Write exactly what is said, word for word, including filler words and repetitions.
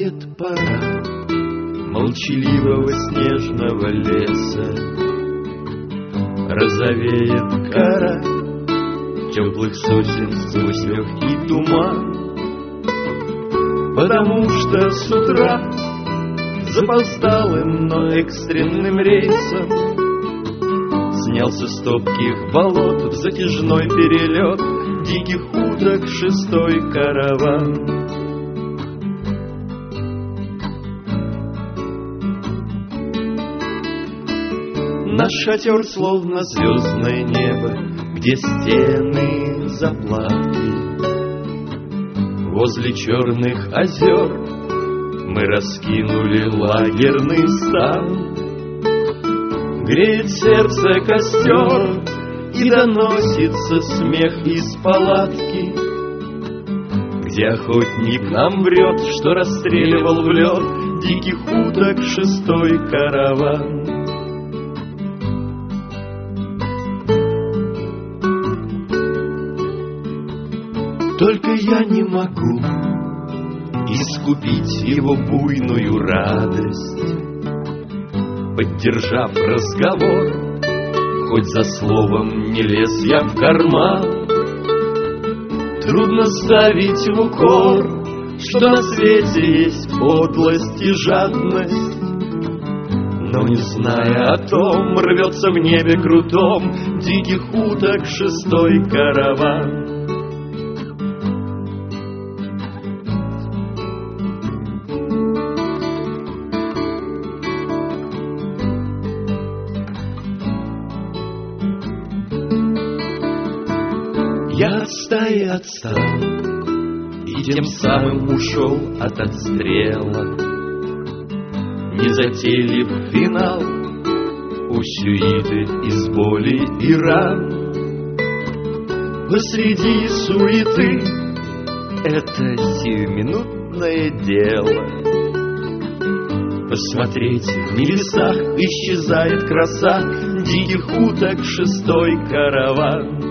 Наступает пора молчаливого снежного леса, розовеет кора теплых сосен сквозь легкий туман, потому что с утра запоздалым, но экстренным рейсом снялся с топких болот в затяжной перелет диких уток шестой караван. Наш шатер словно звездное небо, где стены заплаты. Возле черных озер мы раскинули лагерный стан. Греет сердце костер и доносится смех из палатки, где охотник нам врет, что расстреливал в лед диких уток шестой караван. Только я не могу искупить его буйную радость, поддержав разговор, хоть за словом не лез я в карман. Трудно ставить в укор, что на свете есть подлость и жадность, но не зная о том, рвется в небе крутом диких уток шестой караван. Я от стаи отстал и тем самым ушел от отстрела, не затеяли в финал у сюиты из боли и ран. Посреди суеты это сиюминутное дело. Посмотреть, в небесах исчезает краса диких уток шестой караван.